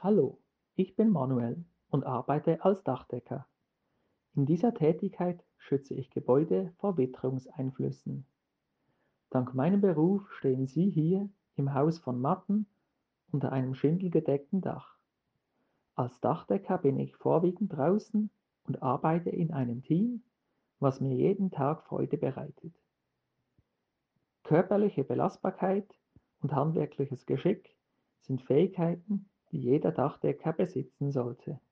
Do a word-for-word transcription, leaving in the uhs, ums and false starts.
Hallo, ich bin Manuel und arbeite als Dachdecker. In dieser Tätigkeit schütze ich Gebäude vor Witterungseinflüssen. Dank meinem Beruf stehen Sie hier im Haus von Matten unter einem schindelgedeckten Dach. Als Dachdecker bin ich vorwiegend draußen und arbeite in einem Team, was mir jeden Tag Freude bereitet. Körperliche Belastbarkeit und handwerkliches Geschick sind Fähigkeiten, die jeder Dachdecker besitzen sollte.